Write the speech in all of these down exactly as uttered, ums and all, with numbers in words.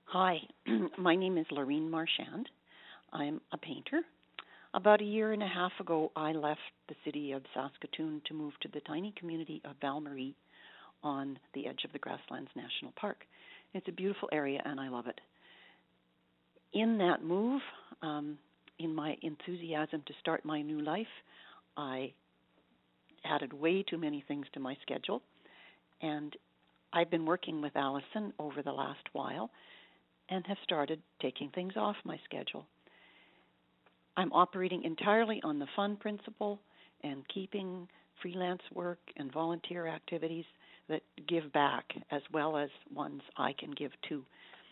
Hi, my name is Lorene Marchand. I'm a painter. About a year and a half ago, I left the city of Saskatoon to move to the tiny community of Val-Marie on the edge of the Grasslands National Park. It's a beautiful area, and I love it. In that move, um, in my enthusiasm to start my new life, I added way too many things to my schedule, and I've been working with Allison over the last while and have started taking things off my schedule. I'm operating entirely on the fun principle and keeping freelance work and volunteer activities that give back as well as ones I can give to.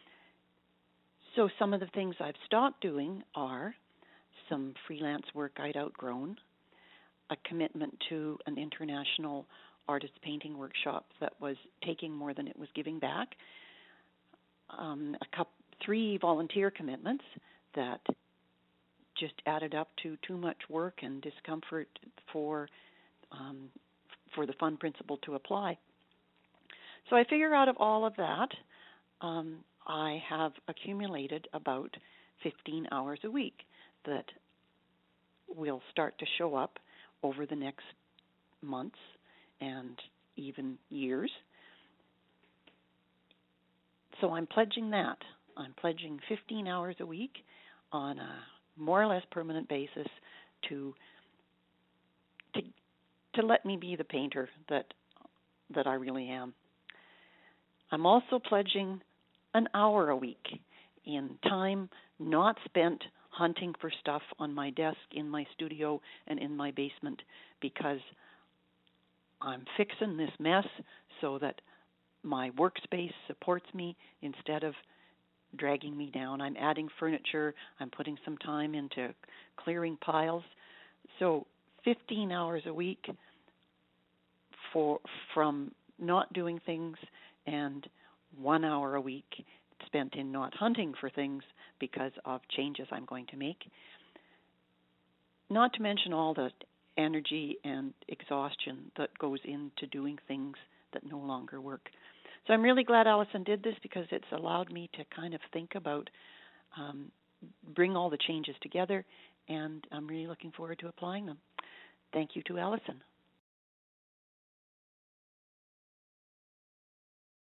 So some of the things I've stopped doing are some freelance work I'd outgrown, a commitment to an international artist painting workshop that was taking more than it was giving back, um, a couple, three volunteer commitments that just added up to too much work and discomfort for um, for the fun principle to apply. So I figure out of all of that, um, I have accumulated about fifteen hours a week that will start to show up over the next months and even years. So I'm pledging that. I'm pledging fifteen hours a week on a more or less permanent basis to to to let me be the painter that that I really am. I'm also pledging an hour a week in time not spent hunting for stuff on my desk, in my studio, and in my basement, because I'm fixing this mess so that my workspace supports me instead of dragging me down. I'm adding furniture. I'm putting some time into clearing piles. So fifteen hours a week for from not doing things, and one hour a week spent in not hunting for things because of changes I'm going to make. Not to mention all the energy and exhaustion that goes into doing things that no longer work. So I'm really glad Allison did this, because it's allowed me to kind of think about, um, bring all the changes together, and I'm really looking forward to applying them. Thank you to Allison.